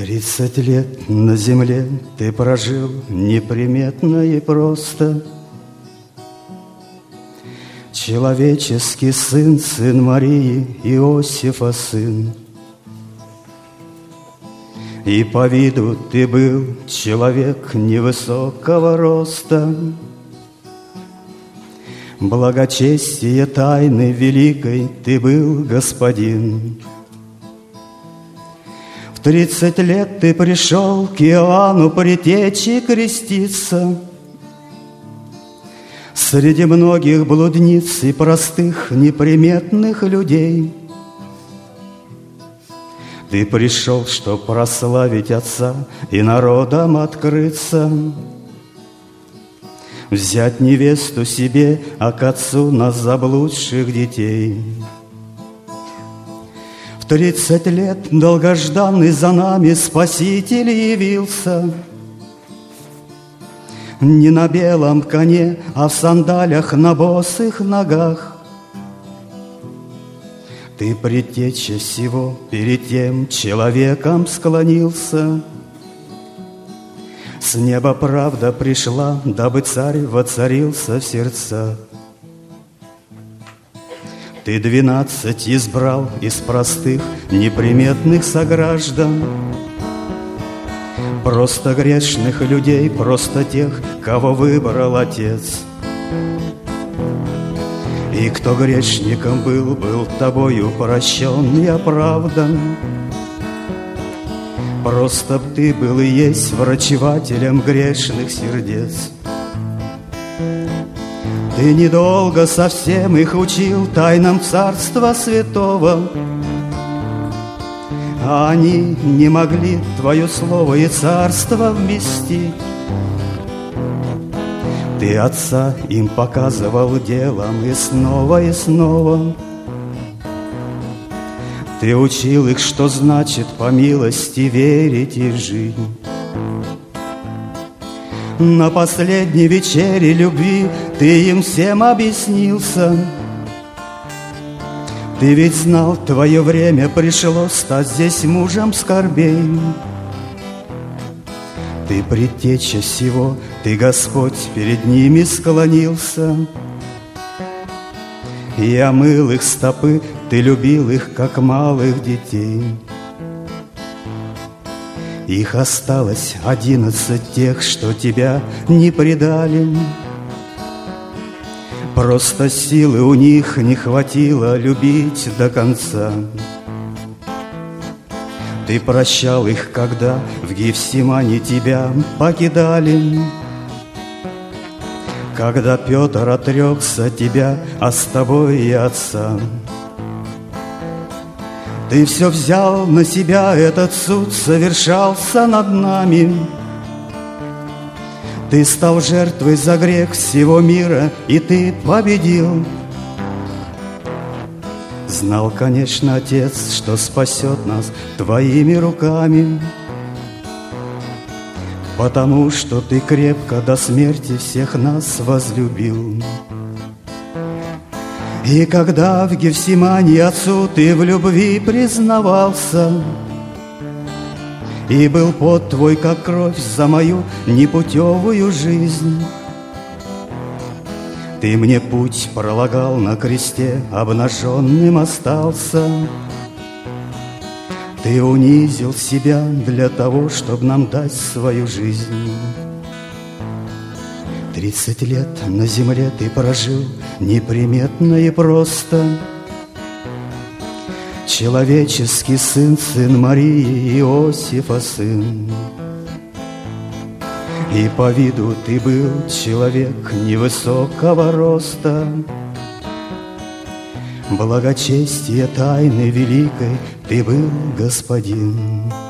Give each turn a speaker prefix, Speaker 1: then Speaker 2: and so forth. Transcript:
Speaker 1: 30 лет на земле ты прожил неприметно и просто. Человеческий сын, сын Марии, Иосифа сын. И по виду ты был человек невысокого роста. Благочестие тайны великой ты был господин. В 30 лет ты пришел к Иоанну Предтече креститься. Среди многих блудниц и простых неприметных людей ты пришел, чтоб прославить Отца и народом открыться, взять невесту себе, а к Отцу нас заблудших детей. В 30 лет долгожданный за нами Спаситель явился. Не на белом коне, а в сандалях на босых ногах. Ты, предтеча всего, перед тем человеком склонился. С неба правда пришла, дабы царь воцарился в сердцах. Ты 12 избрал из простых, неприметных сограждан, просто грешных людей, просто тех, кого выбрал Отец. И кто грешником был, был тобою прощен и оправдан. Просто б ты был и есть врачевателем грешных сердец. Ты недолго совсем их учил тайнам Царства Святого, а они не могли твое слово и царство вместить. Ты Отца им показывал делом и снова, и снова. Ты учил их, что значит по милости верить и жить. На последней вечере любви ты им всем объяснился. Ты ведь знал, твое время пришло стать здесь мужем скорбей. Ты предтеча всего, ты, Господь, перед ними склонился. И омыл их стопы, ты любил их, как малых детей. Их осталось 11 тех, что тебя не предали. Просто силы у них не хватило любить до конца. Ты прощал их, когда в Гефсимане тебя покидали, когда Петр отрекся тебя, а с тобой и Отца. Ты все взял на себя, этот суд совершался над нами. Ты стал жертвой за грех всего мира, и ты победил. Знал, конечно, Отец, что спасет нас твоими руками, потому что ты крепко до смерти всех нас возлюбил. И когда в Гефсимане Отцу ты в любви признавался, и был пот твой, как кровь, за мою непутевую жизнь, ты мне путь пролагал на кресте, обнаженным остался. Ты унизил себя для того, чтобы нам дать свою жизнь. 30 лет на земле ты прожил неприметно и просто. Человеческий сын, сын Марии, Иосифа сын. И по виду ты был человек невысокого роста. Благочестие тайны великой ты был господин.